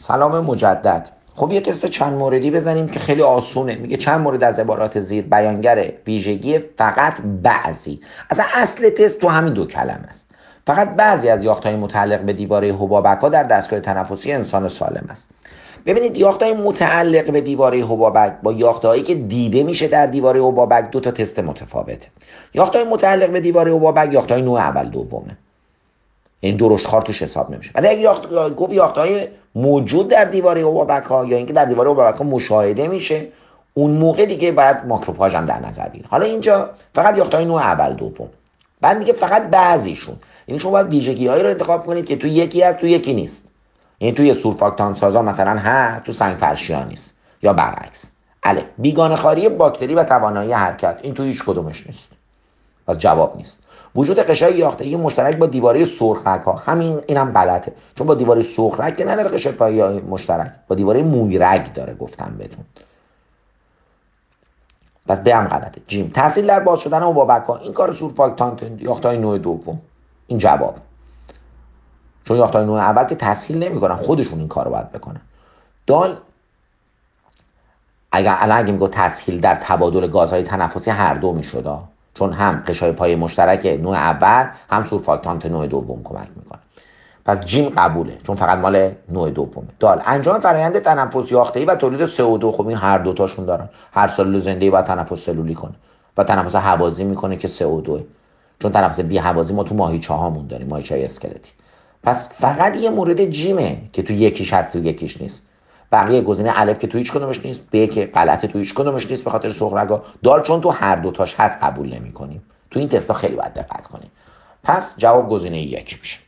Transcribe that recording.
سلام مجدد. خب یه تست چند موردی بزنیم که خیلی آسونه. میگه چند مورد از عبارات زیر بیانگر ویژگی فقط بعضی. اصل تست تو همین دو کلمه است. فقط بعضی از یافته‌های متعلق به دیواره حبابک‌ها در دستگاه تنفسی انسان سالم است. ببینید یافته‌های متعلق به دیواره حبابک با یافته‌هایی که دیده میشه در دیواره حبابک دو تا تست متفاوته. یافته‌های متعلق به دیواره حبابک یافته‌های نوع اول دومه. یعنی درشت‌خوار توش حساب نمیشه. ولی اگه گفت یافته‌های موجود در دیواره حبابک‌ها یا اینکه در دیواره حبابک‌ها مشاهده میشه، اون موقع دیگه باید ماکروفاژ هم در نظر بگیرید. حالا اینجا فقط یافته‌های نوع اول دوم. بعد میگه فقط بعضیشون. یعنی شما باید ویژگی‌هایی رو انتخاب کنید که تو یکی هست تو یکی نیست. یعنی توی سورفاکتان سازا مثلا هست تو سنگ فرشی ها نیست یا برعکس. الف بیگانه خاری باکتری و توانایی حرکت، این تو هیچ کدومش نیست، پس جواب نیست. وجود غشای یافته‌ای مشترک با دیواره سرخرگ ها، اینم غلطه، چون با دیواره سرخرگ که نداره غشای پایه‌ای مشترک، با دیواره مویرگ داره. گفتم بهتون، پس به هم غلطه. جیم تحصیل در باز شدن حبابک‌ها، این کار سورفاکتانت یافته‌های نوع دوم، این جواب. چون یافته‌های نوع اول که تسهیل نمی‌کنن، خودشون این کارو باید بکنن. دال اگه میگه تسهیل در تبادل گازهای تنفسی هر دو میشد، چون هم غشای پایه مشترک نوع اول هم سورفاکتانت نوع دوم کمک میکنه. پس جیم قبوله چون فقط مال نوع دومه. دال انجام فرآیند تنفس یافته‌ای و تولید CO2، خب این هر دو تاشون دارن. هر سلول زنده‌ای باید تنفس سلولی کنه و تنفس هوازی میکنه که CO2، چون تنفس بی هوازی ما تو ماهیچه‌هامون داریم، ماهیچه‌های اسکلتی. پس فقط یه مورد جیمه که تو یکیش هست تو یکیش نیست. بقیه گزینه الف که تو هیچ کدومش نیست، ب که غلطه تو هیچ کدومش نیست به خاطر سرخرگا، دال چون تو هر دو تاش هست قبول نمی‌کنیم. تو این تستا خیلی باید دقت کنیم. پس جواب گزینه یک میشه.